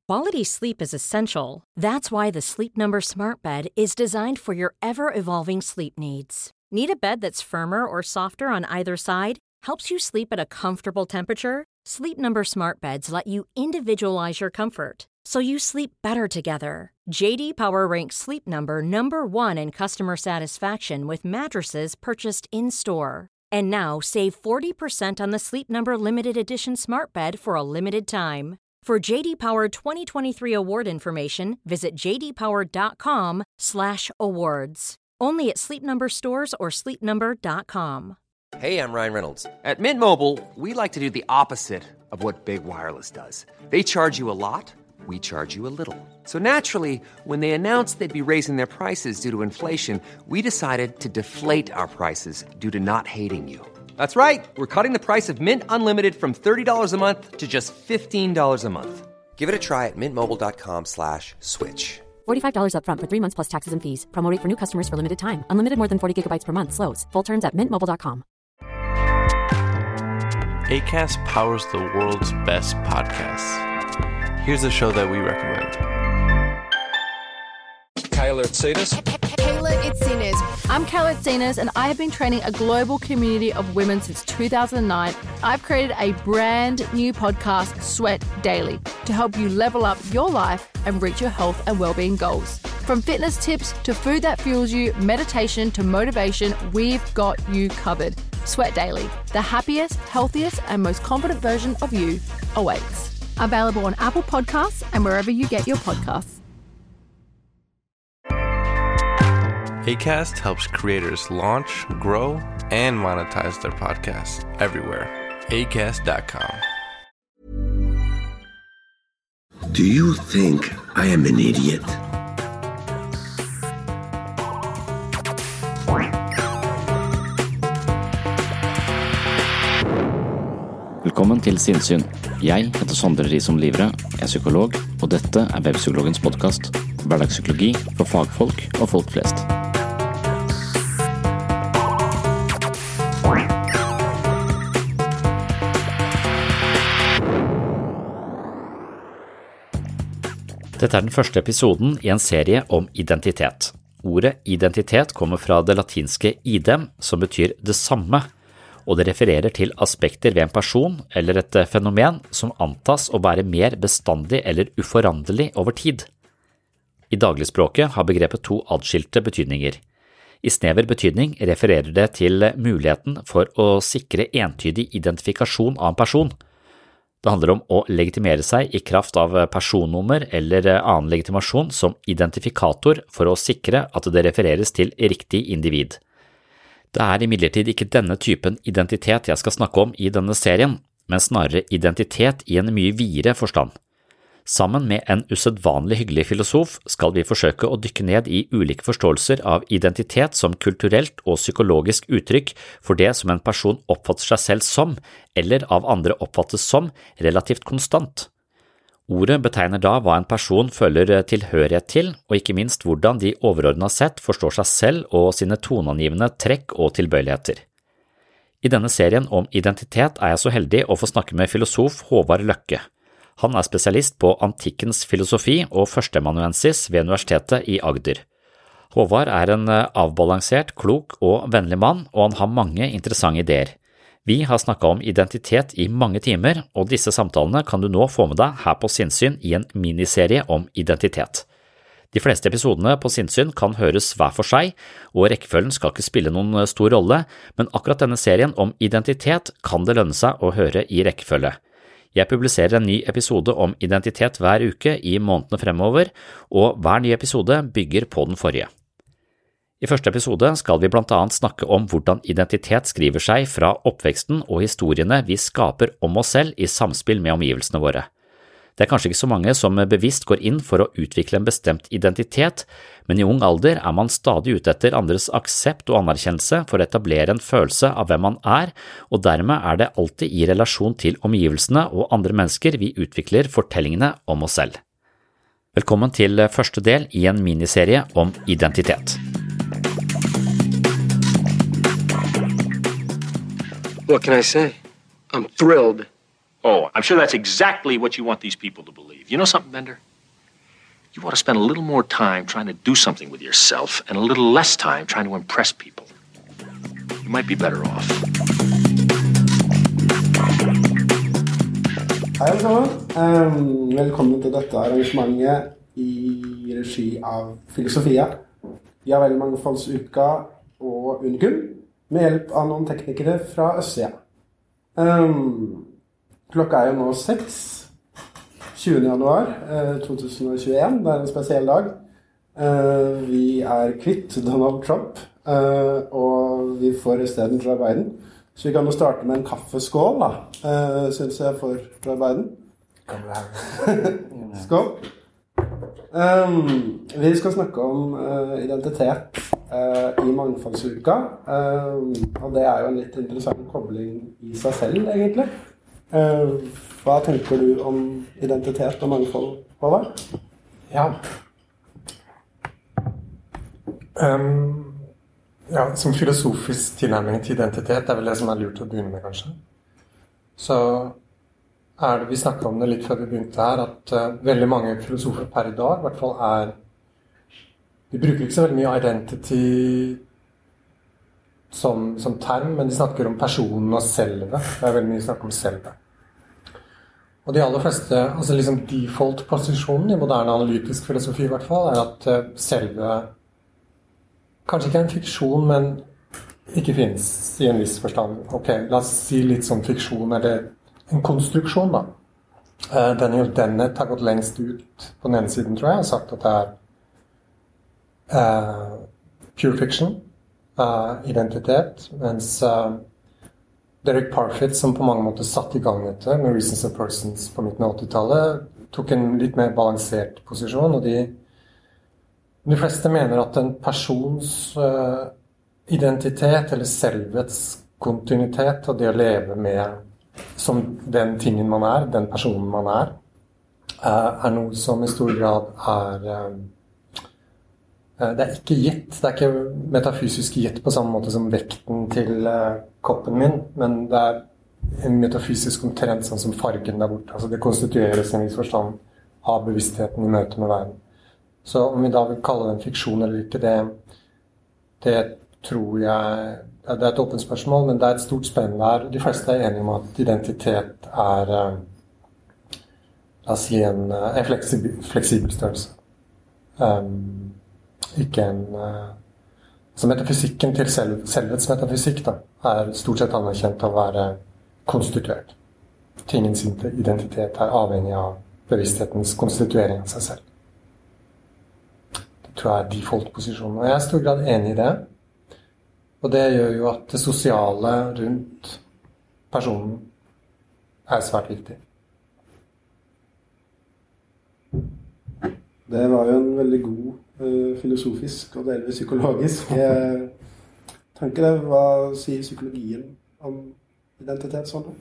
Quality sleep is essential. That's why the Sleep Number Smart Bed is designed for your ever-evolving sleep needs. Need a bed that's firmer or softer on either side? Helps you sleep at a comfortable temperature? Sleep Number Smart Beds let you individualize your comfort, so you sleep better together. J.D. Power ranks Sleep Number number one in customer satisfaction with mattresses purchased in-store. And now, save 40% on the Sleep Number Limited Edition Smart Bed for a limited time. For J.D. Power 2023 award information, visit jdpower.com/awards. Only at Sleep Number stores or sleepnumber.com. Hey, I'm Ryan Reynolds. At Mint Mobile, we like to do the opposite of what Big Wireless does. They charge you a lot, we charge you a little. So naturally, when they announced they'd be raising their prices due to inflation, we decided to deflate our prices due to not hating you. That's right. We're cutting the price of Mint Unlimited from $30 a month to just $15 a month. Give it a try at mintmobile.com/switch. $45 up front for 3 months plus taxes and fees. Promo rate for new customers for limited time. Unlimited more than 40 gigabytes per month. Slows full terms at mintmobile.com. Acast powers the world's best podcasts. Here's a show that we recommend. Kayla Itsinas. Kayla Itsinas. I'm Kayla Itsinas, and I have been training a global community of women since 2009. I've created a brand new podcast, Sweat Daily, to help you level up your life and reach your health and well-being goals. From fitness tips to food that fuels you, meditation to motivation, we've got you covered. Sweat Daily, the happiest, healthiest, and most confident version of you awaits. Available on Apple Podcasts and wherever you get your podcasts. Acast helps creators launch, grow, and monetize their podcasts everywhere. Acast.com. Do you think I am an idiot? Velkommen til Sinnsyn. Jeg heter Sondre Risom Livre, jeg er psykolog, og dette er Webpsykologens podcast. Hverdagspsykologi for fagfolk og folk flest. Dette er den første episoden i en serie om identitet. Ordet identitet kommer fra det latinske idem, som betyr det samme, og det refererer til aspekter ved en person eller et fenomen som antas å være mer bestandig eller uforanderlig over tid. I dagligspråket har begrepet to adskilte betydninger. I snever betydning refererer det til muligheten for å sikre entydig identifikasjon av en person. Det handler om å legitimere seg i kraft av personnummer eller annen legitimasjon som identifikator for å sikre at det refereres til riktig individ. Det er imidlertid ikke denne typen identitet jeg skal snakke om i denne serien, men snarere identitet i en mye videre forstand. Sammen med en usedvanlig hyggelig filosof skal vi forsøke å dykke ned i ulike forståelser av identitet som kulturelt og psykologisk uttrykk for det som en person oppfatter seg selv som, eller av andre oppfattes som, relativt konstant. Ordet betegner da hva en person føler tilhørighet til, og ikke minst hvordan de overordnet sett forstår seg selv og sine toneangivende trekk og tilbøyeligheter. I denne serien om identitet er jeg så heldig å få snakke med filosof Håvard Løkke. Han er spesialist på antikkens filosofi og førsteamanuensis ved Universitetet i Agder. Håvard er en avbalansert, klok og vennlig mann, og han har mange interessante ideer. Vi har snakket om identitet i mange timer, og disse samtalene kan du nå få med deg her på Sinnsyn i en miniserie om identitet. De fleste episodene på Sinnsyn kan høres hver for seg, og rekkefølgen skal ikke spille noen stor rolle, men akkurat denne serien om identitet kan det lønne seg å høre i rekkefølge. Jeg publiserer en ny episode om identitet hver uke i månedene fremover, og hver ny episode bygger på den forrige. I første episode skal vi blant annet snakke om hvordan identitet skriver seg fra oppveksten og historiene vi skaper om oss selv i samspill med omgivelsene våre. Det er kanskje ikke så mange som bevisst går inn for å utvikle en bestemt identitet, men i ung alder er man stadig ute etter andres aksept og anerkjennelse for å etablere en følelse av hvem man er, og dermed er det alltid i relasjon til omgivelsene og andre mennesker vi utvikler fortellingene om oss selv. Velkommen til første del i en miniserie om identitet. What can I say? I'm thrilled. Oh, I'm sure that's exactly what you want these people to believe. You know something, Bender? You ought to spend a little more time trying to do something with yourself and a little less time trying to impress people. You might be better off. Hei alle sammen. Velkommen til dette arrangementet i regi av Filosofia. Vi har veldig mangfoldsuka og Unikum med hjelp av noen teknikere fra Østsida. Klokka jo nå 6, 20. januar 2021. Det en spesiell dag. Vi kvitt Donald Trump, og vi får I stedet Joe Biden. Så vi kan jo starte med en kaffeskål, da, synes jeg, for Joe Biden. Skål! Vi skal snakke om identitet I mangfoldsuka, og det jo en litt interessant kobling I seg selv, egentlig. Hva tenker du om identitet og mangfold, Håvard? Ja. Ja, som filosofisk tilnærming til identitet vel det som lurt å begynne med, kanskje. Så det, vi snakket om det litt før vi begynte her, at veldig mange filosofer per I dag, I hvert fall de bruker ikke så veldig mye identity som term, men de snakker om personen og selve. Det veldig mye snakk om selve. Og de aller fleste, altså liksom default-posisjonen I moderne analytisk filosofi I hvert fall, at selve kanskje ikke en fiksjon, men ikke finnes I en viss forstand. Ok, la oss si litt som fiksjon, eller en konstruksjon da. Daniel Dennett har gått lengst ut på den ene siden, tror jeg, og sagt at det pure fiction, identitet, mens Derek Parfit, som på mange måter satt I gang dette med Reasons of Persons på midten av 80-tallet, tok en litt mer balansert posisjon, og de fleste mener at en persons identitet eller selvets kontinuitet og det å leve med som den tingen man den personen man noe som I stor grad det ikke gitt, det ikke metafysisk gitt på samme måte som vekten til koppen min, men det en metafysisk omtrent sånn som fargen der borte, altså det konstitueres I en viss forstand av bevisstheten I møte med verden. Så om vi da vil kalle det en fiksjon eller ikke, det tror jeg, det et åpent spørsmål, men det et stort spenn der. De fleste enige om at identitet la oss si en fleksibel størrelse. Ikke så metafysikken til selvets metafysikk da, stort sett anerkjent av å være konstituert. Tingens identitet avhengig av bevissthetens konstituering av seg selv. Tror jeg default-posisjonen, og jeg I stor grad enig I det. Og det gjør jo at det sosiale rundt personen svært viktig. Det var jo en veldig god filosofisk og delvis psykologisk tanke der. Hva sier psykologien om identitet sånn?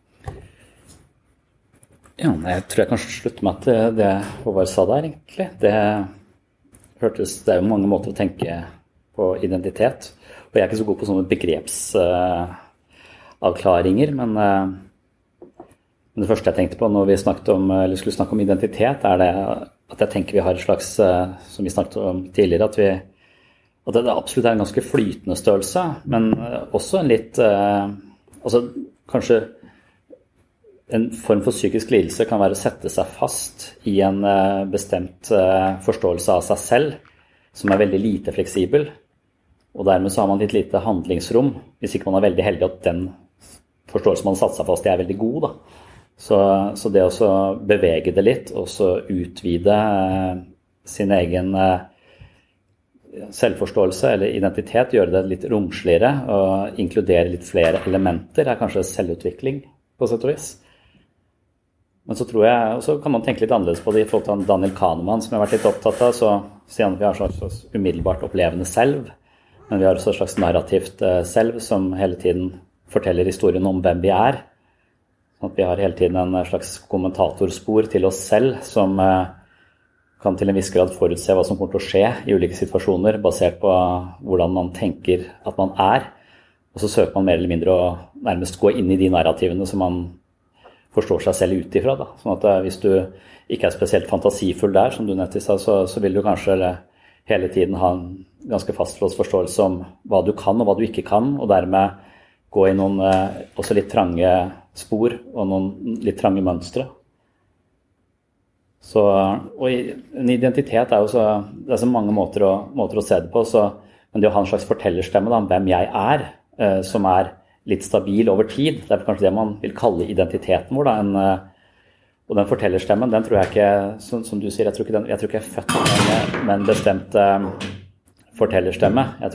Ja, jeg tror jeg kanskje slutter med at det Håvard sa der, egentlig. Det jo mange måter å tenke på identitet, og jeg ikke så god på sånne begrepsavklaringer, men det første jeg tenkte på når vi skulle snakke om identitet, det at jeg tenker vi har et slags, som vi snakket om tidligere, at det absolutt en ganske flytende størrelse, men også en litt, altså kanskje en form for psykisk lidelse kan være å sette seg fast I en bestemt forståelse av seg selv, som veldig lite fleksibel, og dermed så har man litt lite handlingsrom, hvis ikke man veldig heldig at den forståelsen man har satt seg fast I veldig god. Da. Så det å bevege det litt, og så utvide sin egen selvforståelse eller identitet, gjøre det litt romsligere, og inkludere litt flere elementer, kanskje selvutvikling på sett og vis. Men så tror jeg, og så kan man tenke litt annerledes på det I forhold til Daniel Kahneman, som jeg har vært litt opptatt av, så sier han at vi har et slags umiddelbart opplevende selv, men vi har også et slags narrativt selv, som hele tiden forteller historien om hvem vi Sånn at vi har hele tiden en slags kommentatorspor til oss selv, som kan til en viss grad forutse hva som kommer til å skje I ulike situasjoner, basert på hvordan man tenker at man og så søker man mer eller mindre å nærmest gå inn I de narrativene som man forstår seg selv utifra da. Sånn at hvis du ikke spesielt fantasifull der, som du nettopp sa, så vil du kanskje hele tiden ha en ganske fastlåst forståelse om hva du kan og hva du ikke kan, og dermed gå i noen også litt trange spor og noen litt trange mønstre. Så, og en identitet jo så, det så mange måter å se det på, men det å ha en slags fortellerstemme da, om hvem jeg som litt stabil over tid, det kanskje det man vil kalle identiteten vår da, og den fortellerstemmen, den tror jeg ikke, som du sier, jeg tror ikke jeg født med en bestemt fortellerstemme. Jeg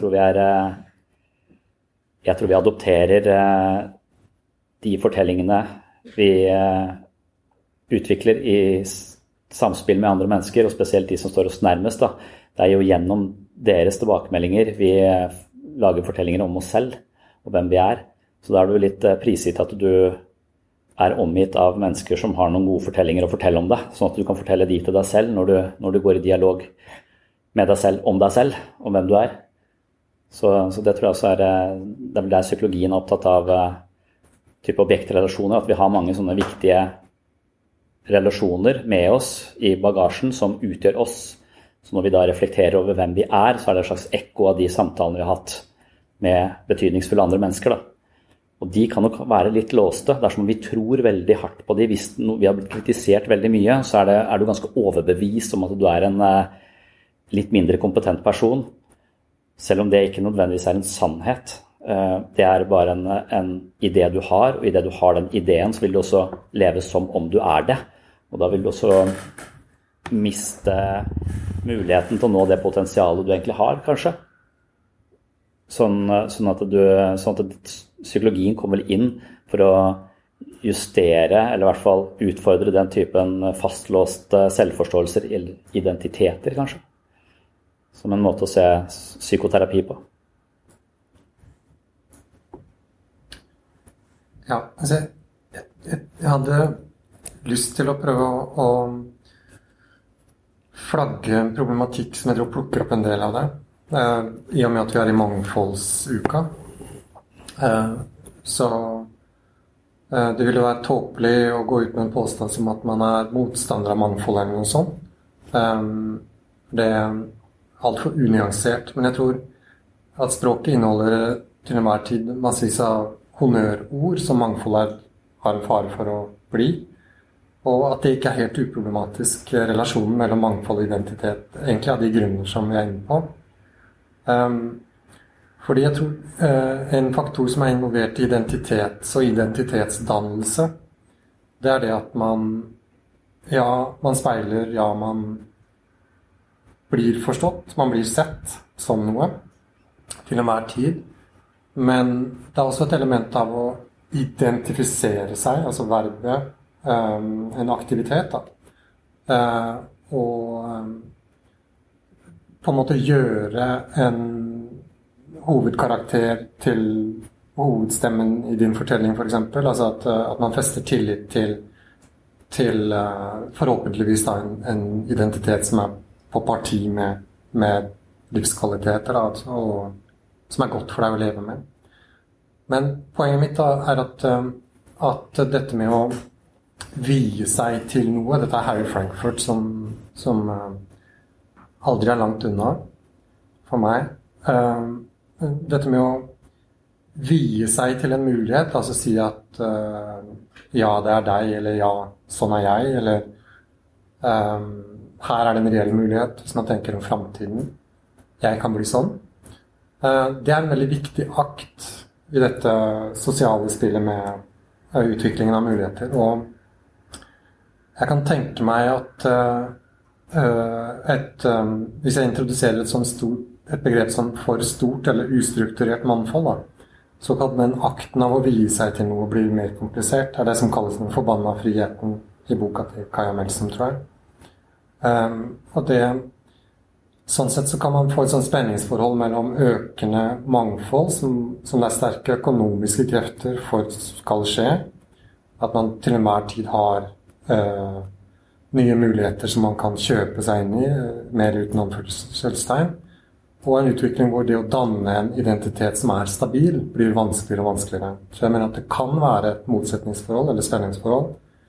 tror vi adopterer de fortellingene vi utvikler i samspill med andre mennesker, og spesielt de som står oss nærmest. Da. Det jo gjennom deres tilbakemeldinger vi lager fortellinger om oss selv, og hvem vi Så da du litt prisgitt at du omgitt av mennesker som har noen gode fortellinger å fortelle om deg, sånn at du kan fortelle de til deg selv når du går i dialog med deg selv, om hvem du Så det tror jeg også det vel der psykologien opptatt av type objektrelasjoner, at vi har mange sånne viktige relasjoner med oss i bagasjen som utgjør oss. Så når vi da reflekterer over hvem vi så det et slags ekko av de samtalene vi har hatt med betydningsfulle andre mennesker da. Og de kan nok være litt låste, dersom vi tror veldig hardt på de. Hvis vi har blitt kritisert veldig mye, så du ganske overbevist om at du en litt mindre kompetent person, selv om det ikke nødvendigvis en sannhet. Det bare en idé du har, og i det du har den ideen, så vil du også leve som om du det. Og da vil du også miste muligheten til å nå det potensialet du egentlig har, kanskje. Sånn at psykologien kommer inn for å justere, eller i hvert fall utfordre den typen fastlåste selvforståelser eller identiteter, kanskje. Som en måte å se psykoterapi på. Ja, altså, jeg hadde lyst til å prøve å flagge en problematikk som jeg tror plukker opp en del av det. I og med at vi i mangfoldsuka. Så det ville være tåpelig å gå ut med en påstand som at man motstander av mangfold eller noe sånt. Det alt for unyansert, men jeg tror at språket inneholder til enhver tid massevis av honnørord som mangfold har en fare for å bli, og at det ikke helt uproblematisk relasjonen mellom mangfold og identitet, egentlig av de grunner som vi inne på. Fordi jeg tror en faktor som involvert i identitet og identitetsdannelse, det det at man speiler, man blir forstått, man blir sett som noe til enhver tid, men det også et element av å identifisere seg, altså verbet, en aktivitet da. Og på en måte gjøre en hovedkarakter til hovedstemmen i din fortelling, for eksempel. Altså at man fester tillit til forhåpentligvis da, en identitet som på parti med livskvaliteter, altså, og som godt for deg å leve med. Men poenget mitt da at dette med å vie seg til noe, dette Harry Frankfurt som aldri langt unna for meg. Dette med å vie seg til en mulighet, altså si at ja, det deg, eller ja, sånn jeg, eller her det en reell mulighet, hvis man tenker om fremtiden. Jeg kan bli sånn. Det en veldig viktig akt i dette sosiale spillet med utviklingen av muligheter. Og jeg kan tenke meg at hvis jeg introduserer et begrep som for stort eller ustrukturert mannfold, da, så kan den akten av å vie seg til noe bli mer komplisert. Det det som kalles den forbanna friheten i boka til Kaja Melsom, tror jeg. Og sånn sett så kan man få et sånt spenningsforhold mellom økende mangfold, som det sterke økonomiske krefter for skal skje, at man til enhver tid har nye muligheter som man kan kjøpe seg inn i, mer uten anførselstegn, og en utvikling hvor det å danne en identitet som stabil, blir vanskeligere og vanskeligere. Så jeg mener at det kan være et motsetningsforhold eller spenningsforhold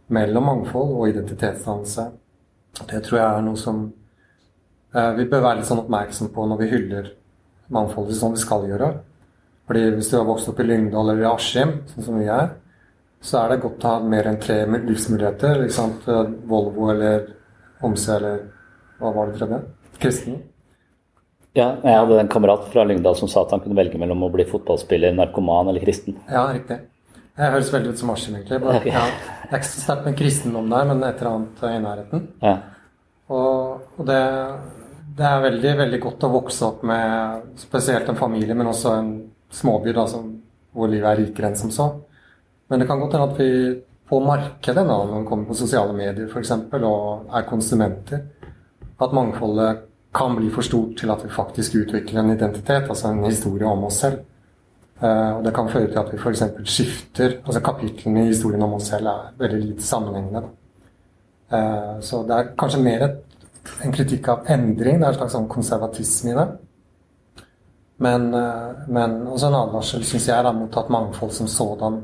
mellom mangfold og identitetsdannelse. Det tror jeg noe som vi bør være litt sånn oppmerksom på når vi hyller mangfoldet som vi skal gjøre. Fordi hvis du har vokst opp i Lyngdal eller i Askim, sånn som vi så det godt å ha mer enn 3 livsmuligheter, ikke sant? Volvo eller Omse eller hva var det tredje? Kristen. Ja, jeg hadde en kamerat fra Lyngdal som sa at han kunne velge mellom å bli fotballspiller, narkoman eller kristen. Ja, riktig. Det høres veldig ut som Askim egentlig. Jeg er ikke så sterkt med kristendom der, men et eller annet i nærheten. Ja. Og det veldig, veldig godt å vokse opp med spesielt en familie, men også en småby da, hvor livet rikere enn som så. Men det kan godt hende at vi på markedet da, når vi kommer på sosiale medier for eksempel, og konsumenter, at mangfoldet kan bli for stort til at vi faktisk utvikler en identitet, altså en historie om oss selv. Og det kan føre til at vi for eksempel skifter, altså kapitlene i historien om oss selv veldig lite sammenhengende. Så det kanskje mer en kritikk av endring, det en slags sånn konservatisme i det. Men også en advarsel, synes jeg, da, mot at mangfold som sådan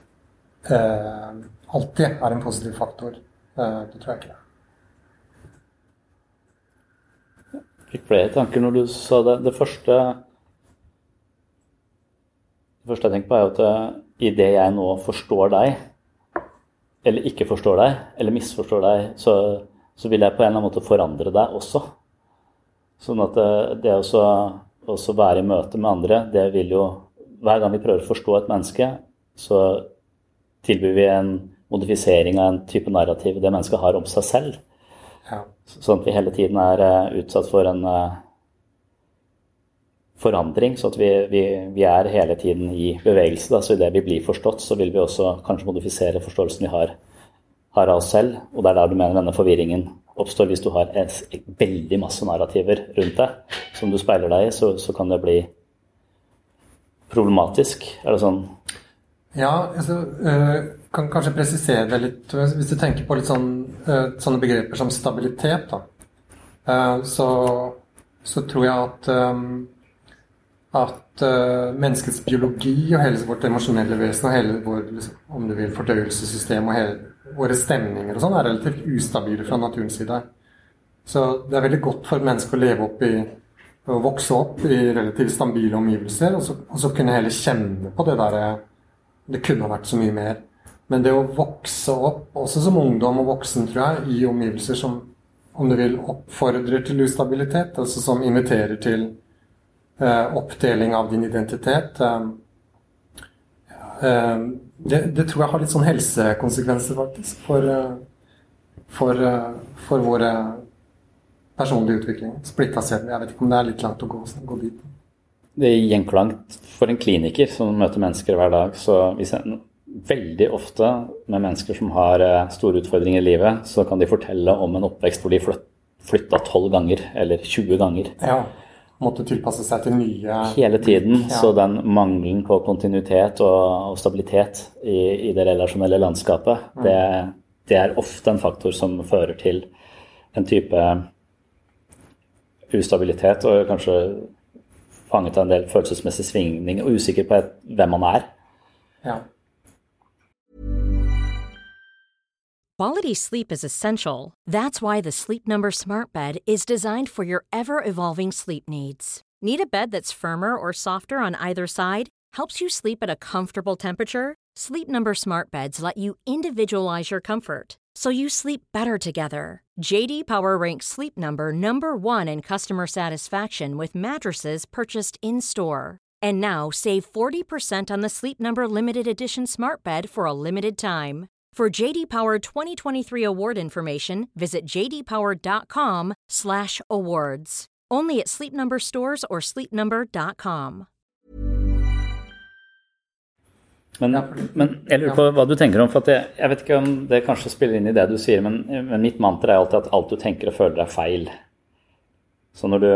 alltid en positiv faktor. Det tror jeg ikke. Jeg fikk flere tanker når du sa det. Det første jeg tenker på at i det jeg nå forstår deg, eller ikke forstår deg, eller misforstår deg, så vil jeg på en eller annen måte forandre deg også. Sånn at det også være i møte med andre, det vil jo, hver gang vi prøver å forstå et menneske, så tilbyr vi en modifisering av en type narrativ det mennesket har om seg selv. Ja. Sånn at vi hele tiden utsatt for en forandring, så at vi hele tiden i bevegelse. Da. Så i det vi blir forstått, så vil vi også kanskje modifisere forståelsen vi har av oss selv. Og det der du mener denne forvirringen oppstår hvis du har veldig masse narrativer rundt deg, som du speiler deg i, så kan det bli problematisk. Det sånn? Ja, kan kanskje presisere det litt. Hvis du tenker på litt sånne begreper som stabilitet, da, så tror jeg at menneskets biologi og hele vårt emosjonelle vesen og hele vår, om du vil, fordøyelsessystem og hele våre stemninger og sånn relativt ustabile fra naturens side. Så det veldig godt for mennesker å leve opp å vokse opp i relativt stabile omgivelser, og så kunne heller kjenne på det der, det kunne ha vært så mye mer. Men det å vokse opp, også som ungdom og voksen, tror jeg, i omgivelser som, om du vil, oppfordrer til ustabilitet, altså som inviterer til oppdeling av din identitet, det tror jeg har litt sånn helsekonsekvenser faktisk for våre personlige utvikling. Splitta selv, jeg vet ikke om det litt langt å gå dit. Det er gjenklangt for en kliniker som møter mennesker hver dag, så hvis veldig ofte med mennesker som har store utfordringer i livet, så kan de fortelle om en oppvekst hvor de flyttet 12 ganger eller 20 ganger. Ja. Måtte tilpasse seg til nye hele tiden, ja. Så den mangelen på kontinuitet og stabilitet i det relasjonelle landskapet, det ofte en faktor som fører til en type ustabilitet og kanskje fanget av en del følelsesmessig svingning og usikker på hvem man Ja. Quality sleep is essential. That's why the Sleep Number Smart Bed is designed for your ever-evolving sleep needs. Need a bed that's firmer or softer on either side? Helps you sleep at a comfortable temperature? Sleep Number Smart Beds let you individualize your comfort, so you sleep better together. J.D. Power ranks Sleep Number #1 in customer satisfaction with mattresses purchased in-store. And now, save 40% on the Sleep Number Limited Edition Smart Bed for a limited time. For J.D. Power 2023 award information, visit jdpower.com/awards. Only at Sleep Number stores or sleepnumber.com. Men jeg lurer på hva du tenker om, for at jeg vet ikke om det kanskje spiller inn i det du sier, men mitt mantra alltid at alt du tenker og føler feil. Så når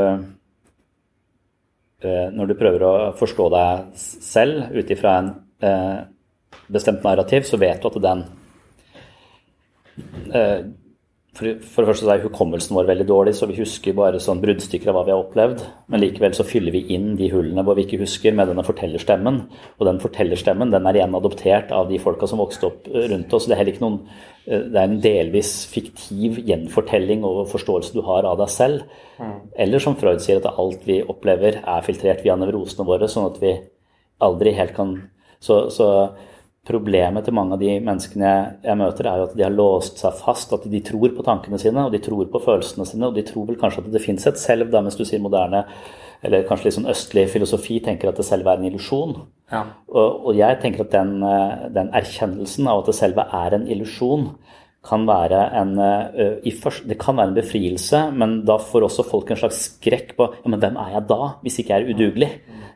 du prøver å forstå deg selv ut ifra en bestemt narrativ, så vet du at den For det første så hukommelsen vår veldig dårlig, så vi husker bare sånn bruddstykker av hva vi har opplevd, men likevel så fyller vi inn de hullene hvor vi ikke husker med denne fortellerstemmen, og den fortellerstemmen, den igjen adoptert av de folka som vokste opp rundt oss. Det heller ikke noen, det en delvis fiktiv gjenfortelling og forståelse du har av deg selv, eller som Freud sier at alt vi opplever filtrert via nevrosene våre, sånn at vi aldri helt kan, så problemet til mange av de menneskene jeg møter jo at de har låst seg fast, at de tror på tankene sine, og de tror på følelsene sine, og de tror vel kanskje at det finnes et selv, da, mens du sier moderne, eller kanskje litt sånn østlig filosofi, tenker at det selv en illusjon. Ja. Og jeg tenker at den erkjennelsen av at det selv en illusjon, kan være det kan være en befrielse, men da får også folk en slags skrekk på, ja, men hvem jeg da, hvis ikke jeg udugelig?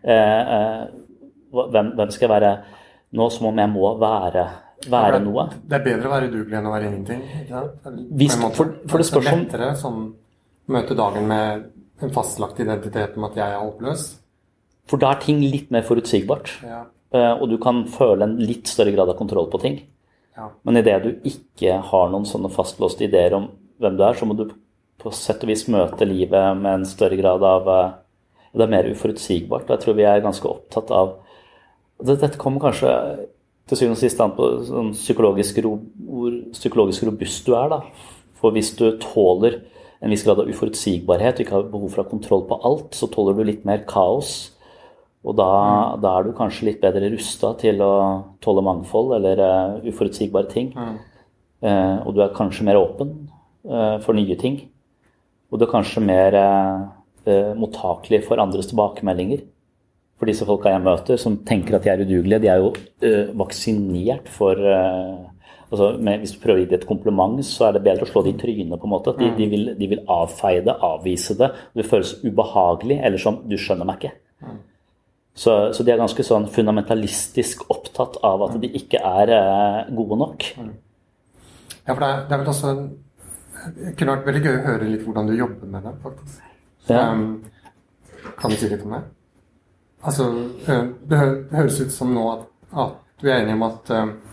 Hvem skal jeg være nå som om jeg må være noe? Det bedre å være udugelig enn å være ingenting, ikke sant? For det spørs om... lettere sånn, møte dagen med en fastlagt identitet om at jeg håpløs. For da ting litt mer forutsigbart, ja. Og du kan føle en litt større grad av kontroll på ting. Ja. Men i det du ikke har noen sånne fastlåste ideer om hvem du så må du på sett og vis møte livet med en større grad av... Det mer uforutsigbart, og jeg tror vi ganske opptatt av dette kommer kanskje til syvende og sist an på sånn psykologisk robust du da. For hvis du tåler en viss grad av uforutsigbarhet og ikke har behov for å ha kontroll på alt, så tåler du litt mer kaos. Og da du kanskje litt bedre rustet til å tåle mangfold eller uforutsigbare ting. Og du kanskje mer åpen for nye ting. Og du kanskje mer mottakelig for andres tilbakemeldinger. For disse folka jeg møter, som tenker at de udugelige, de jo vaksinert for... hvis du prøver å gi det et kompliment, så det bedre å slå det i trynet på en måte. De vil avfeie det, avvise det. Det føles ubehagelig, eller som du skjønner meg ikke. Så de ganske sånn fundamentalistisk opptatt av at de ikke gode nok. Ja, for det vel også... Det kunne vært veldig gøy å høre litt hvordan du jobber med det, faktisk. Ja. Kan du si litt om det? Altså, det høres ut som nå at du enige om at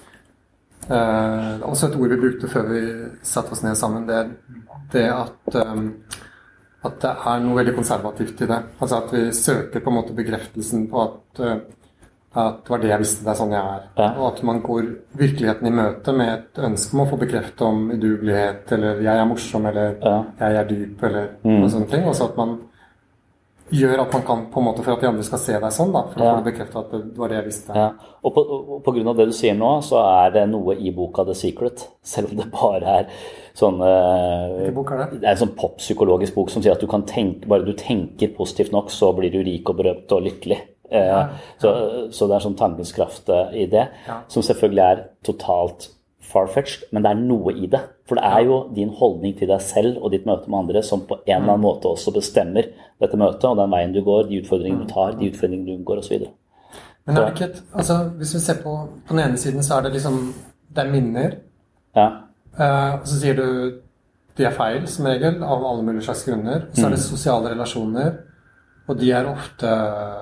også et ord vi brukte før vi satte oss ned sammen, det at det noe veldig konservativt i det. Altså at vi søker på en måte bekreftelsen på at det var det jeg visste, det sånn jeg Ja. Og at man går virkeligheten i møte med et ønske om å få bekreftet om udugelighet, eller jeg morsom, eller jeg dyp, eller noe sånne ting. Også at man gjør at man kan på en måte for at de andre skal se deg sånn da, for å få bekreftet at det var det jeg visste. Ja. Og på grunn av det du sier nå, så det noe i boka The Secret, selv om det bare sånn... Hvilken bok det? Det en sånn poppsykologisk bok som sier at du kan tenke, bare du tenker positivt nok, så blir du rik og berømt og lykkelig. Så det sånn tankens kraft i det, som selvfølgelig totalt far-fetched, men det noe i det. For det jo din holdning til deg selv og ditt møte med andre som på en eller annen måte også bestemmer dette møtet, og den veien du går, de utfordringene du tar, de utfordringene du unngår, og så videre. Men det ikke altså, hvis vi ser på den ene siden, så det liksom, det minner. Ja. Og så sier du, de feil, som regel, av alle mulige slags grunner. Og så det sosiale relasjoner, og de ofte,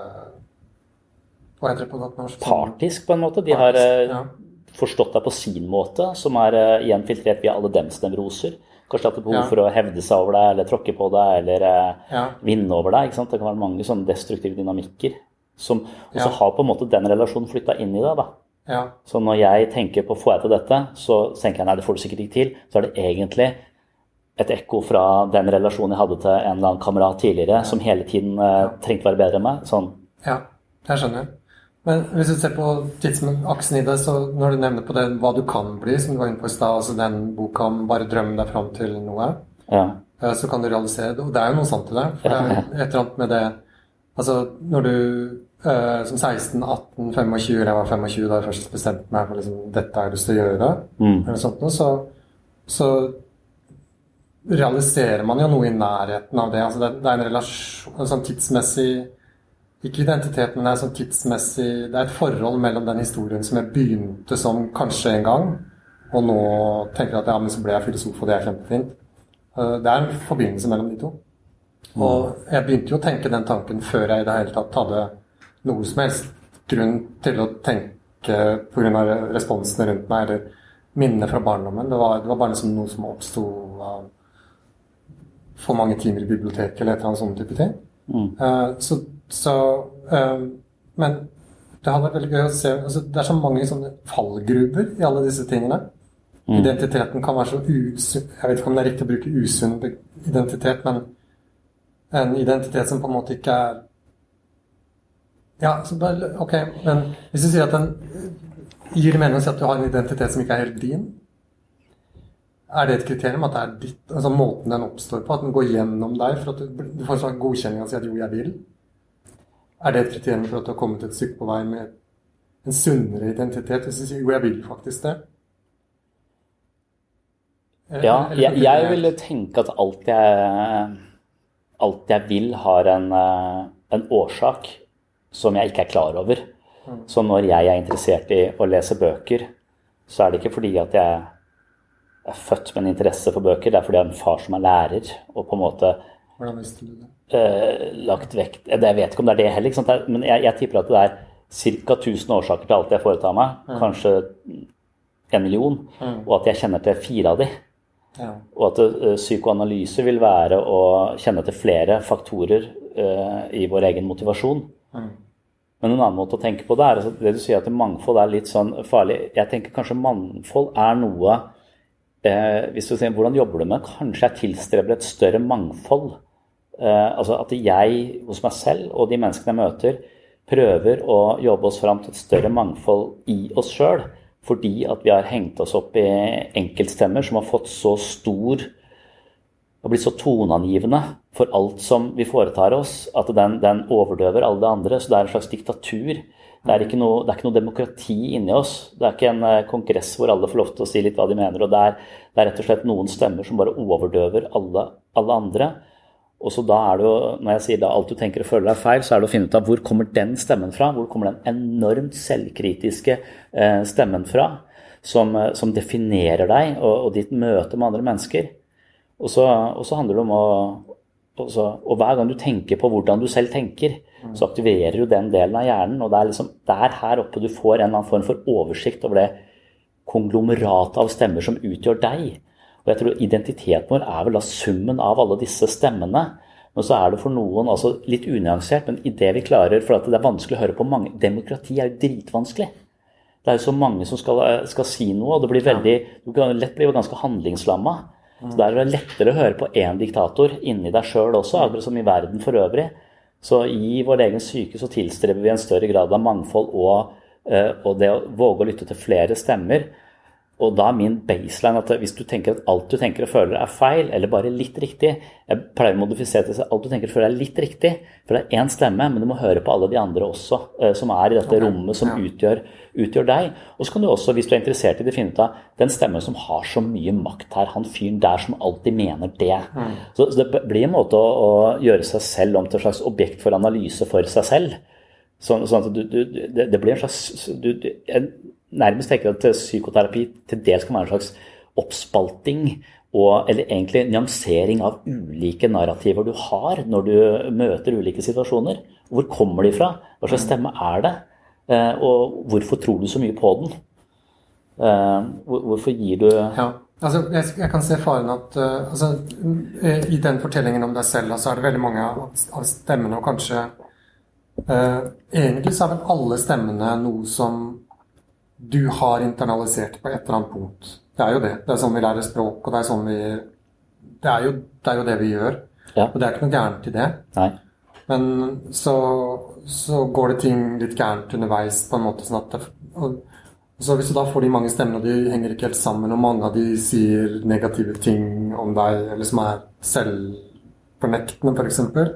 hva heter det på godt norsk? Partisk, på en måte. De har... forstått deg på sin måte, som igjen filtrert via alle dems nevroser. Kanskje det behov for å hevde seg over deg, eller tråkke på deg, eller vinne over deg, ikke sant? Det kan være mange sånne destruktive dynamikker, som også har på en måte den relasjonen flyttet inn i deg, da. Ja. Så når jeg tenker på, får jeg til dette, så tenker jeg, nei, det får du sikkert ikke til, så det egentlig et ekko fra den relasjonen jeg hadde til en eller annen kamerat tidligere, som hele tiden trengte å være bedre enn meg, sånn. Ja, jeg skjønner. Men hvis du ser på tidsaksen i det, så når du nevner på det hva du kan bli, som du var inne på i sted, altså den boka om bare drømme deg frem til noe, så kan du realisere det, og det jo noe sant i det, for det et eller annet med det, altså når du som 16, 18, 25, eller jeg var 25 da jeg først bestemte meg for liksom, dette jeg lyst til å gjøre, eller sånt noe, så realiserer man jo noe i nærheten av det, altså det en relasjon, en sånn tidsmessig ikke identitet, men det sånn tidsmessig, det et forhold mellom den historien som jeg begynte som kanskje en gang, og nå tenker jeg at men så ble jeg filosof, og det kjempefint. Det en forbindelse mellom de to. Og jeg begynte jo å tenke den tanken før jeg i det hele tatt hadde noe som helst grunn til å tenke på grunn av responsene rundt meg, eller minne fra barndommen. Det var bare liksom noe som oppstod av for mange timer i biblioteket eller et eller annet sånn type ting. Men det hadde vært veldig gøy å se, altså, det så mange sånne fallgruber i alle disse tingene. Identiteten kan være så usunn, jeg vet ikke om det riktig å bruke usunn identitet, men en identitet som på en måte ikke så bare, ok, men hvis du sier at den gir det mening å si at du har en identitet som ikke helt din, det et kriterium at det ditt, altså måten den oppstår på, at den går gjennom deg for at du får en slags godkjenning og sier at jo, jeg vil? Det et kriterium for at du har kommet et stykke på vei med en sunnere identitet, hvis du sier jo, jeg vil faktisk det? Jeg ville tenke at alt jeg vil har en årsak som jeg ikke klar over. Så når jeg interessert i å lese bøker, så det ikke fordi at jeg født med en interesse for bøker, det fordi jeg har en far som lærer, og på en måte Hvordan visste du det? Lagt vekt. Jeg vet ikke om det det heller, ikke sant? Men jeg tipper at det cirka 1000 årsaker til alt jeg foretar meg, kanskje 1 million, og at jeg kjenner til 4 av de. Og at psykoanalyse vil være å kjenne til flere faktorer i vår egen motivasjon. Men en annen måte å tenke på det altså det du sier at mangfold litt sånn farlig. Jeg tenker kanskje mangfold noe hvis du sier hvordan jobber du med, kanskje jeg tilstreber et større mangfold. Altså at jeg hos meg selv og de menneskene jeg møter prøver å jobbe oss fram til et større mangfold i oss selv, fordi at vi har hengt oss opp i enkeltstemmer som har fått så stor og blitt så toneangivende for alt som vi foretar oss, at den overdøver alle det andre, så det en slags diktatur. Det ikke noe demokrati inni oss. Det ikke en kongress hvor alle får lov til å si litt hva de mener, og det rett og slett noen stemmer som bare overdøver alle andre. Og så da det jo, når jeg sier da alt du tenker og føler feil, så det å finne ut av hvor kommer den stemmen fra, hvor kommer den enormt selvkritiske stemmen fra, som definerer deg og ditt møte med andre mennesker. Og så handler det om og hver gang du tenker på hvordan du selv tenker, så aktiverer du den delen av hjernen, og det liksom der her oppe du får en eller annen form for oversikt over det konglomeratet av stemmer som utgjør deg. Og jeg tror identiteten vår vel da summen av alle disse stemmene, men så det for noen altså litt unyansert, men i det vi klarer, for at det vanskelig å høre på mange, demokrati jo dritvanskelig. Det jo så mange som skal si noe, og det blir du kan lett bli ganske handlingslammet. Så det det lettere å høre på en diktator inni deg selv også, akkurat som i verden for øvrig. Så i vår egen syke så tilstreber vi en større grad av mangfold og det å våge å lytte til flere stemmer. Og da min baseline at hvis du tenker at alt du tenker og føler feil, eller bare litt riktig, jeg pleier å modifisere til at alt du tenker og føler litt riktig, for det en stemme, men du må høre på alle de andre også, som i dette rommet som utgjør deg. Og så kan du også, hvis du interessert i det, finne ut av den stemmen som har så mye makt her, han fyren der som alltid mener det. Så det blir en måte å gjøre seg selv om til et slags objekt for analyse for seg selv. Sånn at det blir en slags nærmest tenker at psykoterapi til dels kan være en slags oppspalting eller egentlig nyansering av ulike narrativer du har når du møter ulike situasjoner. Hvor kommer de fra? Hva slags stemme det? Og hvorfor tror du så mye på den? Hvorfor gir du... Ja, altså jeg kan se faren at i den fortellingen om deg selv så det veldig mange av stemmene, og kanskje egentlig så vel alle stemmene noe som du har internalisert på et eller annet punkt. Det jo det. Det sånn vi lærer språk, og det sånn vi... Det jo det vi gjør. Ja. Og det ikke noe gærent i det. Nei. Men så går det ting litt gærent underveis på en måte sånn at så hvis du da får de mange stemmene, og de henger ikke helt sammen, og mange av de sier negative ting om deg, eller som selvfornektende, for eksempel.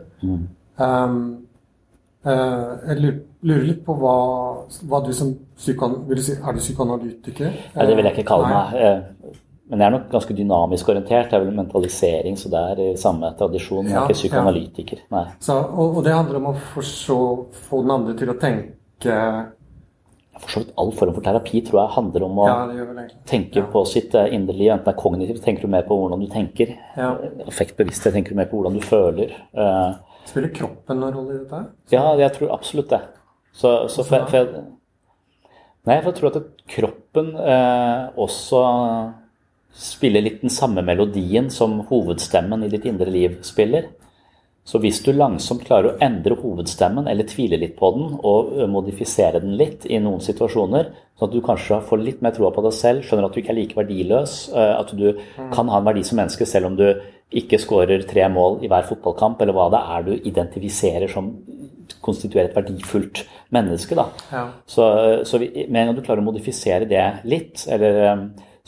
Jeg lurer litt på hva du som vil du si, du psykoanalytiker? Nei, det vil jeg ikke kalle meg. Men jeg nok ganske dynamisk orientert. Jeg vel mentalisering, så det i samme tradisjon. Jeg ikke psykoanalytiker. Nei. Så, og det handler om å få den andre til å tenke... For så vidt all form for terapi tror jeg handler om å tenke på sitt indre liv. Enten det kognitivt, tenker du mer på hvordan du tenker. Affektbevissthet, tenker du mer på hvordan du føler. Spiller kroppen noen rolle i dette? Ja, jeg tror absolutt det. Nei, jeg tror at kroppen også spiller litt den samme melodien som hovedstemmen i ditt indre liv spiller. Så hvis du langsomt klarer å endre hovedstemmen eller tvile litt på den og modifisere den litt i noen situasjoner, sånn at du kanskje får litt mer troa på deg selv, skjønner at du ikke er like verdiløs, at du kan ha en verdi som menneske selv om du ikke skårer 3 mål i hver fotballkamp, eller hva det er du identifiserer som konstituerer et verdifullt menneske. Da. Ja. Så med en gang du klarer å modifisere det litt, eller,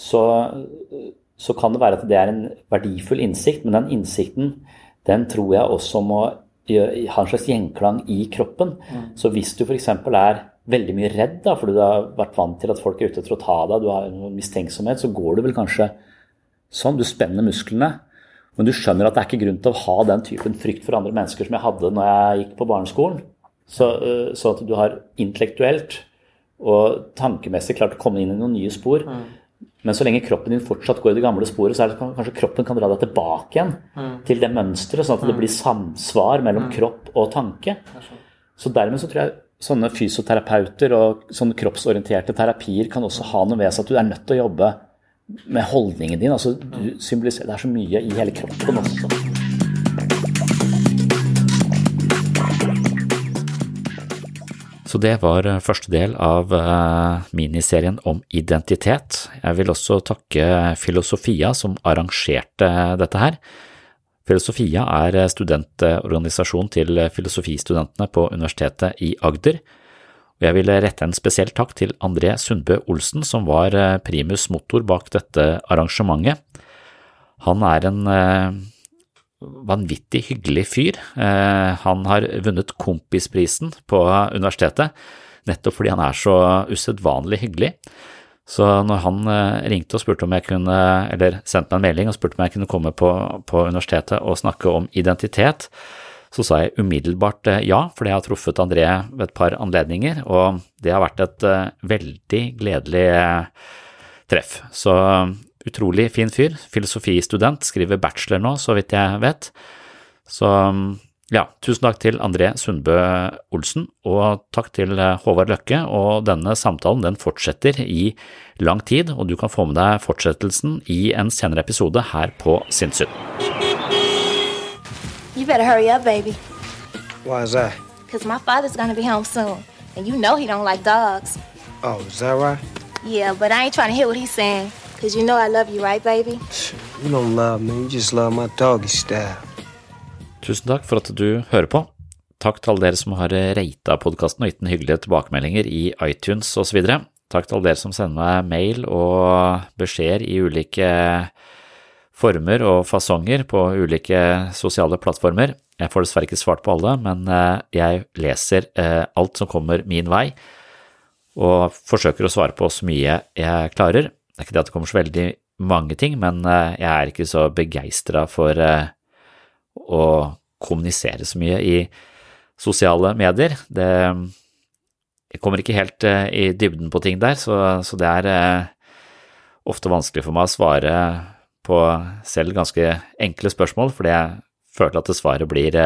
så kan det være at det er en verdifull innsikt, men den innsikten den tror jeg også må ha en slags gjenklang i kroppen. Så hvis du for eksempel er veldig mye redd, da, fordi du har vært vant til at folk er ute til å ta deg, du har en mistenksomhet, så går du vel kanskje sånn, du spenner musklene, men du skjønner at det er ikke grunn til å ha den typen frykt for andre mennesker som jeg hadde når jeg gikk på barneskolen. Så at du har intellektuelt og tankemessig klart å komme inn i noen nye spor, men så lenge kroppen din fortsatt går i det gamle sporet, så er det kanskje kroppen kan dra deg tilbake igjen til det mønstret, sånn at det blir samsvar mellom kropp og tanke. Så dermed så tror jeg sånne fysioterapeuter og sånne kroppsorienterte terapier kan også ha noe ved seg at du er nødt til å jobbe med holdningen din. Altså, du symboliserer, det er så mye i hele kroppen også. Så det var første del av miniserien om identitet. Jeg vil også takke Filosofia som arrangerte dette her. Filosofia er studentorganisasjon til filosofistudentene på Universitetet i Agder. Og jeg vil rette en spesiell takk til André Sundbø Olsen som var primus motor bak dette arrangementet. Han er en vanvittig hyggelig fyr. Han har vunnet kompisprisen på universitetet, nettopp fordi han er så usedvanlig hyggelig. Så når han ringte og spurte om jeg kunne, eller sendte meg en melding og spurte om jeg kunne komme på universitetet og snakke om identitet, så sa jeg umiddelbart ja, fordi jeg har truffet André ved et par anledninger, og det har vært et veldig gledelig treff. Så utrolig fin fyr, filosofistudent, skriver bachelor nå, så vidt jeg vet. Så ja, tusen takk til André Sundbø Olsen, og takk til Håvard Løkke, og denne samtalen den fortsetter i lang tid, og du kan få med deg fortsettelsen i en senere episode her på Sinnssyn. You better hurry up, baby. Why is that? Because my father's going to be home soon, and you know he don't like dogs. Oh, is that right? Yeah, but I ain't trying to hear what he's saying. Because you know I love you, right, baby? You don't love me, you just love my doggy style. Tusen takk for at du hører på. Takk til alle dere som har ratet podcasten og gitt den hyggelige tilbakemeldinger i iTunes og så videre. Takk til alle dere som sender meg mail og beskjeder i ulike former og fasonger på ulike sosiale plattformer. Jeg får dessverre ikke svart på alle, men jeg leser alt som kommer min vei og forsøker å svare på så mye jeg klarer. Det er ikke det at det kommer så veldig mange ting, men jeg er ikke så begeistret for å kommunisere så mye i sosiale medier. Jeg kommer ikke helt i dybden på ting der, så det er ofte vanskelig for meg å svare på selv ganske enkle spørsmål, fordi jeg føler at det svaret blir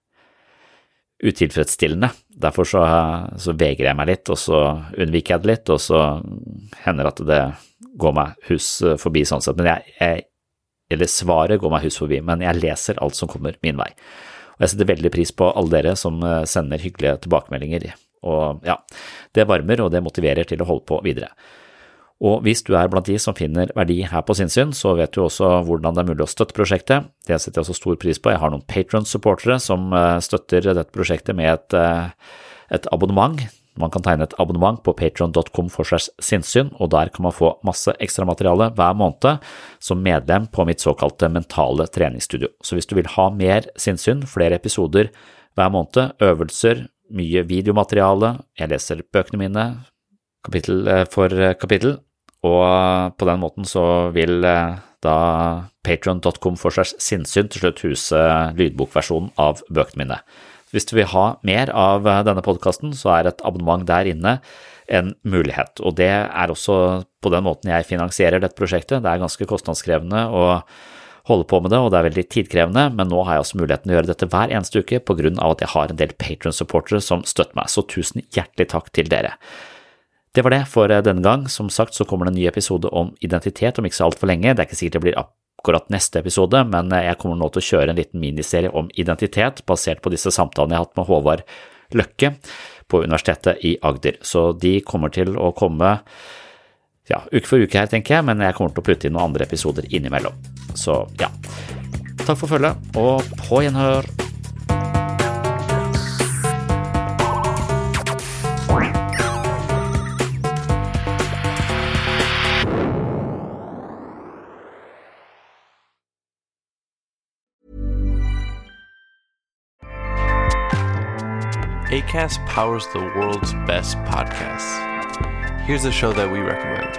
utilfredsstillende. Derfor så vegrer jeg meg litt, og så unnviker jeg det litt, og så hender at det går meg hus forbi sånn sett, men eller svaret går meg hus forbi, men jeg leser alt som kommer min vei. Og jeg setter veldig pris på alle dere som sender hyggelige tilbakemeldinger, og ja, det varmer og det motiverer til å holde på videre. Og hvis du er blant de som finner verdi her på Sinnssyn, så vet du også hvordan det er mulig å støtte prosjektet. Det setter jeg også stor pris på. Jeg har noen Patreon-supportere som støtter dette prosjektet med et abonnement. Man kan tegne et abonnement på patreon.com/sinnssyn, og der kan man få masse ekstra materiale hver måned som medlem på mitt såkalte mentale treningsstudio. Så hvis du vil ha mer Sinnssyn, flere episoder hver måned, øvelser, mye videomateriale, jeg leser bøkene mine, kapittel for kapittel, og på den måten så vil da patreon.com/sinnssyn til slutt huse lydbokversjonen av bøkene mine. Hvis du vil ha mer av denne podcasten, så er et abonnement der inne en mulighet, og det er også på den måten jeg finansierer dette prosjektet. Det er ganske kostnadskrevende å holde på med det, og det er veldig tidkrevende, men nå har jeg også muligheten å gjøre dette hver eneste uke på grunn av at jeg har en del Patreon-supportere som støtter meg, så tusen hjertelig takk til dere. Det var det for denne gang. Som sagt så kommer det en ny episode om identitet om ikke så alt for lenge. Det er ikke sikkert det blir akkurat neste episode, men jeg kommer nå til å kjøre en liten miniserie om identitet basert på disse samtalene jeg har hatt med Håvard Løkke på Universitetet i Agder. Så de kommer til å komme uke for uke her, tenker jeg, men jeg kommer til å putte inn noen andre episoder innimellom. Så takk for følget, og på gjenhør! Acast powers the world's best podcasts. Here's a show that we recommend.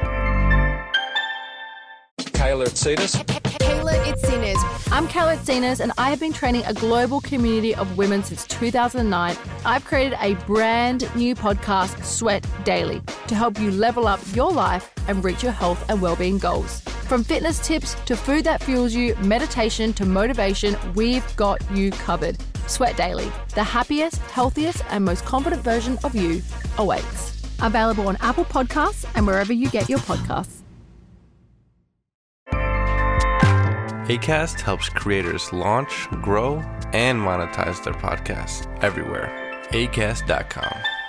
Kayla Itsinas. Kayla Itsinas. I'm Kayla Itsinas, and I have been training a global community of women since 2009. I've created a brand new podcast, Sweat Daily, to help you level up your life and reach your health and well-being goals. From fitness tips to food that fuels you, meditation to motivation, we've got you covered. Sweat Daily, the happiest, healthiest, and most confident version of you awaits. Available on Apple Podcasts and wherever you get your podcasts. Acast helps creators launch, grow, and monetize their podcasts everywhere. Acast.com.